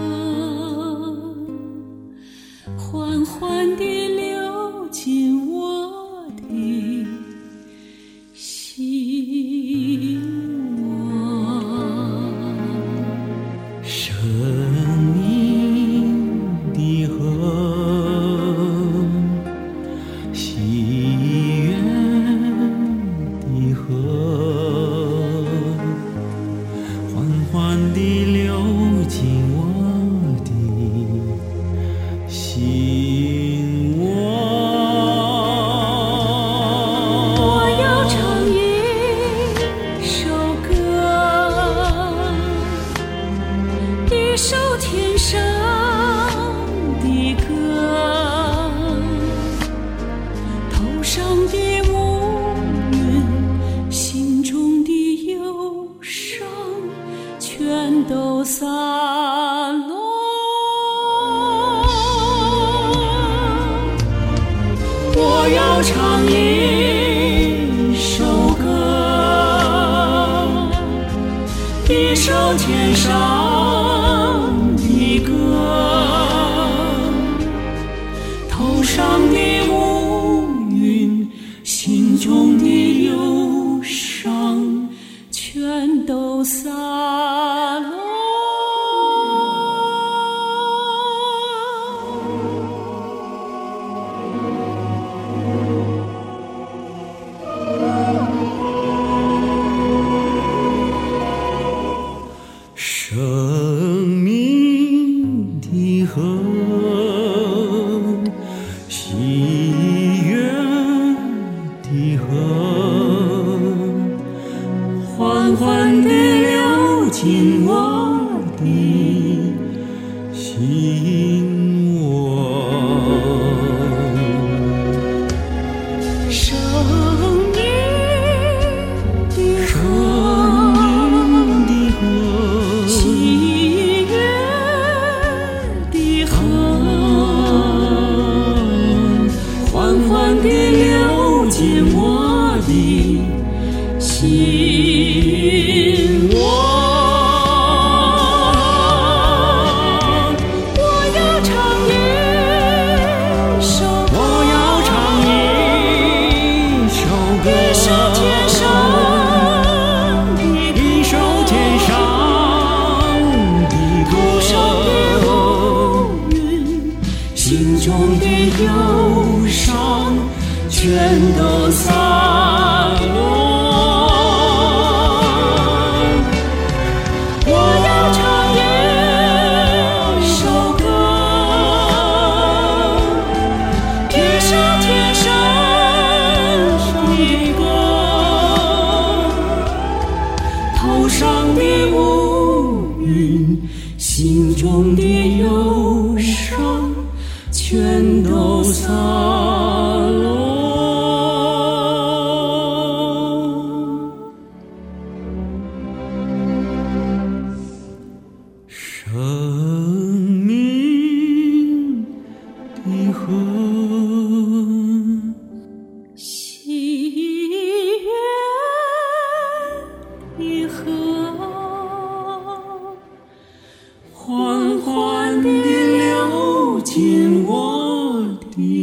缓缓地流进我的心窝。 生命的河，喜悦的河，缓缓地流进我的心窝。 我要唱一首歌，一首天上的歌，头上的乌云，心中的忧伤，全都散落。我要唱一首歌，一首天上的歌，头上的乌云，心中的忧伤，全都散落。 生命的河，喜悦的河，缓缓地流进我的心窝。 生命的河，喜悦的河，缓缓地流进我的心窝。我要唱一首歌，一首天上的歌，头上的乌云，心中的忧伤，全都散落。我要唱一首歌，一首天上的歌，头上的乌云，心中的忧伤，全都散落。 生命的河， 喜悦的河，缓缓地流进我的